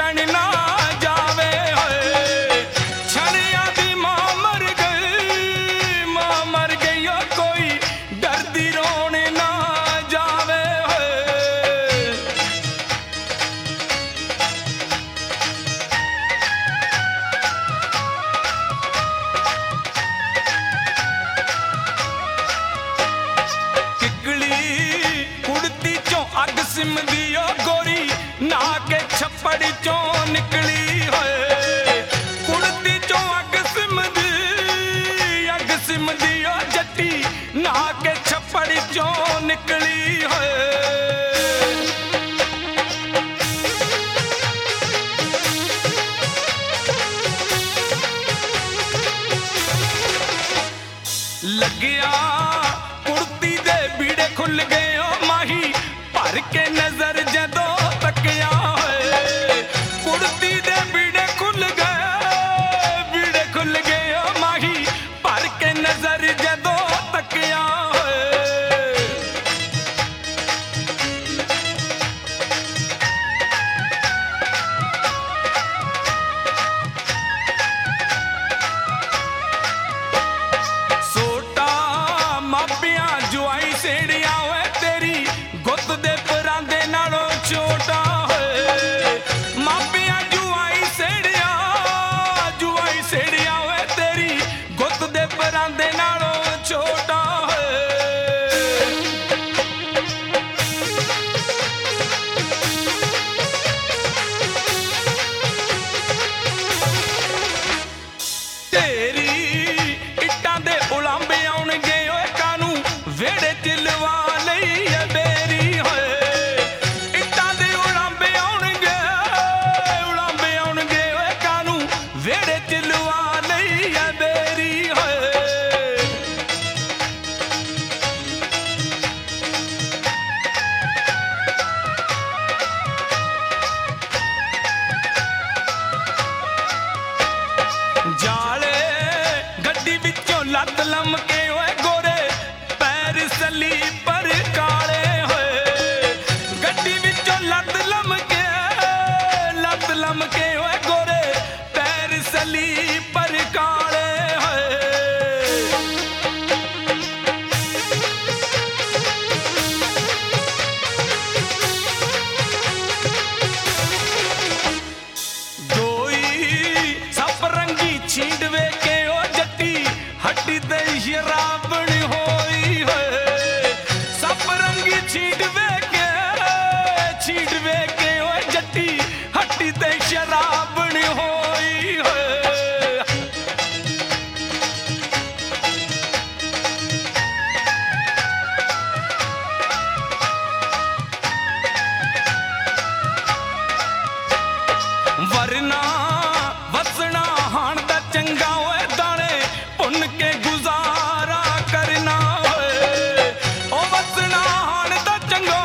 छड्डण ना जावे होए। छड़िया दी मां मर गई ओ कोई डरदी रोने ना जावे होए। किकली कुड़ती चों अग सिमदी ओ गोरी ना के छप्पड़ चों निकली होए। कुड़ती चों अग सिमदी ओ जट्टी ना के छप्पड़ चों निकली होए। लगिया कुर्ती दे बीड़े खुल गए ओ माही भर के नजर जदों तकिया होए। कुर्ती दे बीड़े खुल गए ओ माही भर के नजर जदों तकिया होए। सोटा मापिया जुआई सेड़िया होए तेरी गुत दे परांदे नालों छोटा होए। मापिया जुआई सेड़िया होए तेरी गुत दे परांदे नालों छोटा होए। तेरी इट्टां दे उलांबे आउणगे ओए कानू वेड़े च लवा लईए बेरी होए। इट्टां दे उलांबे आउणगे ओए कानू वेड़े च लवा लईए बेरी होए। जाले गड्डी विचों लत लमके ओए गोरे पैर सलीपर काले होए। गड्डी विचों लत लमके ओए गोरे पैर सलीपर काले होए। दोई सप रंगी छींडवे के ओ जट्टी हड्डी ते शराबण होई होए। सप रंगी छींडवे के ओ जट्टी हड्डी ते शराबण होई होए। वरना वसना हाण दा चंगा होए दाने भुन के गुजारा करना होए। ओ वसना हाण दा चंगा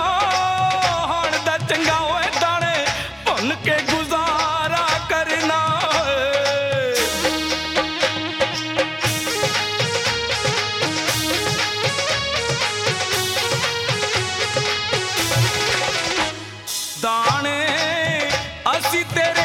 होए दाने भुन के गुजारा करना होए। दाने असी तेरे